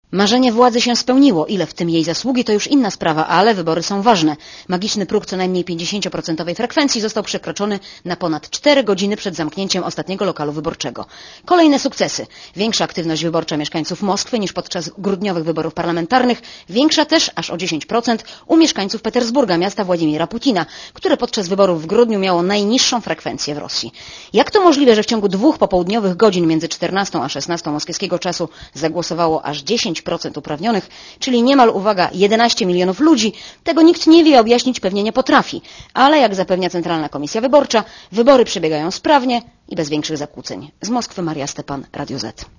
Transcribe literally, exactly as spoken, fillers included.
Marzenie władzy się spełniło. Ile w tym jej zasługi, to już inna sprawa, ale wybory są ważne. Magiczny próg co najmniej pięćdziesiąt procent frekwencji został przekroczony na ponad cztery godziny przed zamknięciem ostatniego lokalu wyborczego. Kolejne sukcesy. Większa aktywność wyborcza mieszkańców Moskwy niż podczas grudniowych wyborów parlamentarnych. Większa też, aż o dziesięć procent, u mieszkańców Petersburga, miasta Władimira Putina, które podczas wyborów w grudniu miało najniższą frekwencję w Rosji. Jak to możliwe, że w ciągu dwóch popołudniowych godzin między czternastą a szesnastą moskiewskiego czasu zagłosowało aż dziesięć procent uprawnionych, czyli niemal, uwaga, jedenaście milionów ludzi? Tego nikt nie wie, objaśnić pewnie nie potrafi. Ale jak zapewnia Centralna Komisja Wyborcza, wybory przebiegają sprawnie i bez większych zakłóceń. Z Moskwy Maria Stepan, Radio Z.